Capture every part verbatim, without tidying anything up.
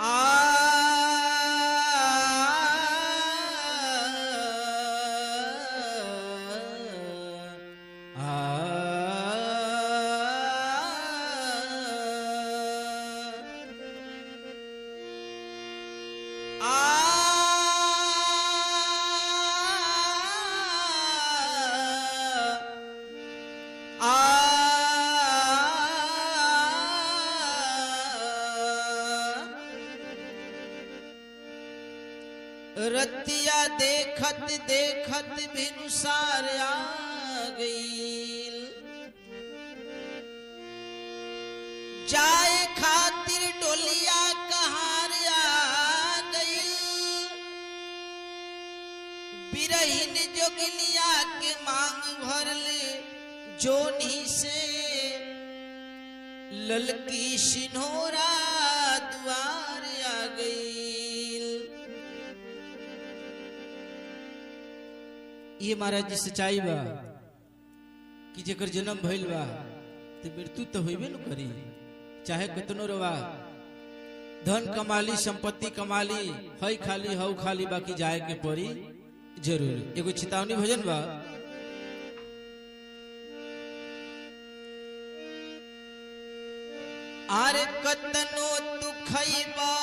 रतिया देखत देखत भिनुसार आ गई, जाए खातिर डोलिया कहार आ गई। बिरहिन जोगिनिया के मांग भरल जोनी से, ललकी सिन्होरा द्वार आ गई। ये महाराज जी सच्चाई बा कि जेकर जन्म भइल बा तो मृत्यु तो होइबे न करी, चाहे कितनो रवा धन कमाली संपत्ति कमाली हई खाली हऊ खाली, बाकी जाए के पड़ी जरूर। एगो चेतावनी भजन बा, आरे कतनो तू खइबा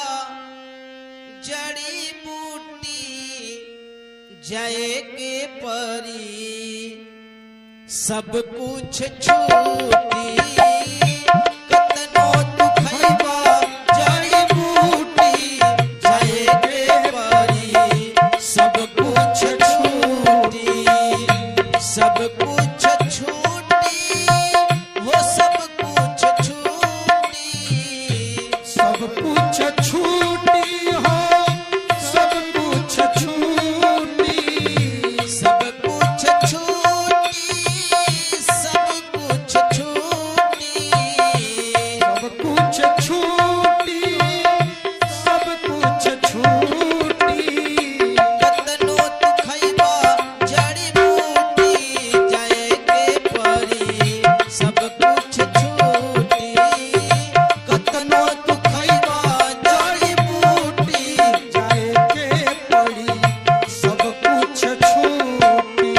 जड़ी बूटी जाए के परी सब कुछ छूटी। कतनो तू खइबा जड़ी बूटी जाए के परी सब कुछ छूटी, सब कुछ छूटी हो सब कुछ छूटी, सब कुछ छूटी हो सब कुछ छूटी, सब कुछ छूटी सब कुछ छूटी, सब कुछ छूटी सब कुछ छूटी। कतनो तू खइबा जड़ी बूटी जाए के परी सब कुछ छूटी। कतनो तू खइबा जड़ी बूटी जाए के पड़ी सब कुछ छूटी।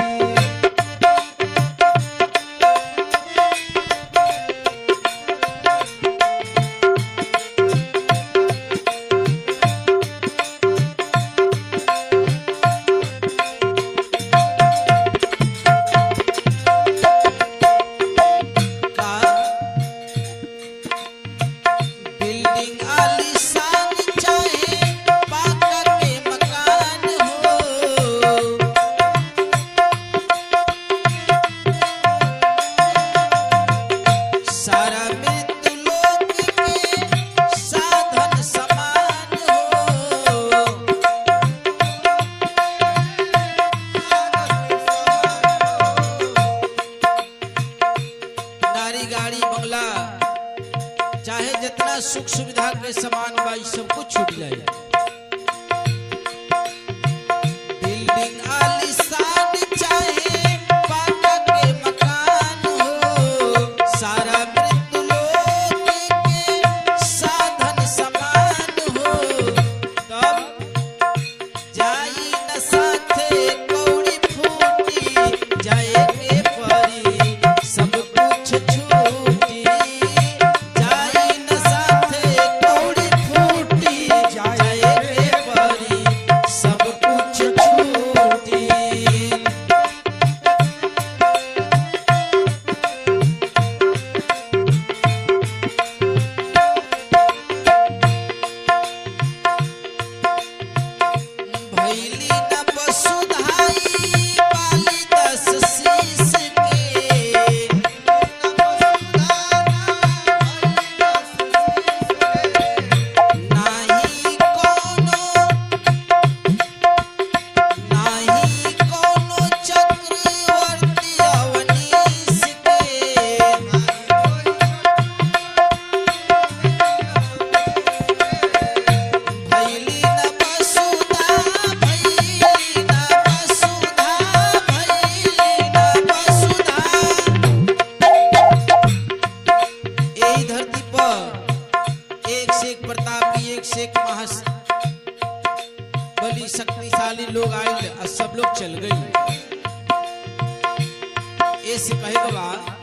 का बिल्डिंग आलीशान चाहे पाका के मकान हो, सारा मृत्यु लोक के साधन समान हो। नारी गाड़ी बंगला चाहे जितना सुख सुविधा के समान बा ई सब कुछ छूट जाए। बिल्डिंग आलीशान चाहे पाका के मकान हो, सारा मृत्यु लोक के साधन समान हो। तब जाई न साथे कौड़ी फूटी जाए के परी सब कुछ छूटी। जाई न साथे कौड़ी फूटी जाए कि एक से एक महास बली शक्तिशाली लोग आए और सब लोग चल गए। ऐसे कहे के बाद